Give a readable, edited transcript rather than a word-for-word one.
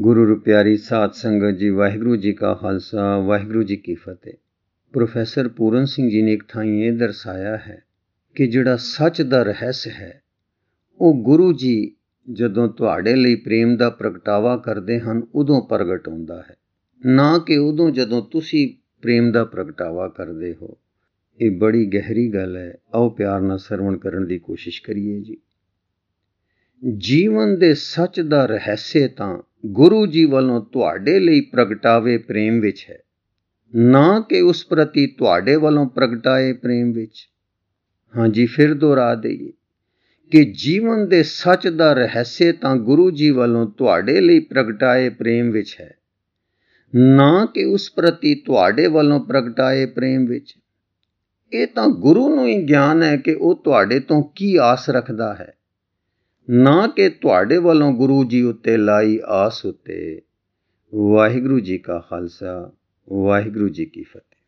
ਗੁਰੂ ਰੂਪਿਆਰੀ ਸਾਧ ਸੰਗਤ ਜੀ, ਵਾਹਿਗੁਰੂ ਜੀ ਕਾ ਖਾਲਸਾ ਵਾਹਿਗੁਰੂ ਜੀ ਕੀ ਫਤਿਹ। ਪ੍ਰੋਫੈਸਰ ਪੂਰਨ ਸਿੰਘ ਜੀ ਨੇ ਇੱਕ ਥਾਂ ਇਹ ਦਰਸਾਇਆ ਹੈ ਕਿ ਜਿਹੜਾ ਸੱਚ ਦਾ ਰਹੱਸ ਹੈ ਉਹ ਗੁਰੂ ਜੀ ਜਦੋਂ ਤੁਹਾਡੇ ਲਈ ਪ੍ਰੇਮ ਦਾ ਪ੍ਰਗਟਾਵਾ ਕਰਦੇ ਹਨ ਉਦੋਂ ਪ੍ਰਗਟ ਹੁੰਦਾ ਹੈ, ਨਾ ਕਿ ਉਦੋਂ ਜਦੋਂ ਤੁਸੀਂ ਪ੍ਰੇਮ ਦਾ ਪ੍ਰਗਟਾਵਾ ਕਰਦੇ ਹੋ। ਇਹ ਬੜੀ ਗਹਿਰੀ ਗੱਲ ਹੈ। ਆਓ ਪਿਆਰ ਨਾਲ ਸਰਵਣ ਕਰਨ ਦੀ ਕੋਸ਼ਿਸ਼ ਕਰੀਏ ਜੀ। ਜੀਵਨ ਦੇ ਸੱਚ ਦਾ ਰਹੱਸ ਤਾਂ ਗੁਰੂ ਜੀ ਵੱਲੋਂ ਤੁਹਾਡੇ ਲਈ ਪ੍ਰਗਟਾਵੇ ਪ੍ਰੇਮ ਵਿੱਚ ਹੈ, ਨਾ ਕਿ ਉਸ ਪ੍ਰਤੀ ਤੁਹਾਡੇ ਵੱਲੋਂ ਪ੍ਰਗਟਾਏ ਪ੍ਰੇਮ ਵਿੱਚ। ਹਾਂਜੀ, ਫਿਰ ਦੁਹਰਾ ਦੇਈਏ ਕਿ ਜੀਵਨ ਦੇ ਸੱਚ ਦਾ ਰਹੱਸ ਤਾਂ ਗੁਰੂ ਜੀ ਵੱਲੋਂ ਤੁਹਾਡੇ ਲਈ ਪ੍ਰਗਟਾਏ ਪ੍ਰੇਮ ਵਿੱਚ ਹੈ, ਨਾ ਕਿ ਉਸ ਪ੍ਰਤੀ ਤੁਹਾਡੇ ਵੱਲੋਂ ਪ੍ਰਗਟਾਏ ਪ੍ਰੇਮ ਵਿੱਚ। ਇਹ ਤਾਂ ਗੁਰੂ ਨੂੰ ਹੀ ਗਿਆਨ ਹੈ ਕਿ ਉਹ ਤੁਹਾਡੇ ਤੋਂ ਕੀ ਆਸ ਰੱਖਦਾ ਹੈ, ਨਾ ਕਿ ਤੁਹਾਡੇ ਵੱਲੋਂ ਗੁਰੂ ਜੀ ਉੱਤੇ ਲਾਈ ਆਸ ਉੱਤੇ। ਵਾਹਿਗੁਰੂ ਜੀ ਕਾ ਖਾਲਸਾ ਵਾਹਿਗੁਰੂ ਜੀ ਕੀ ਫਤਿਹ।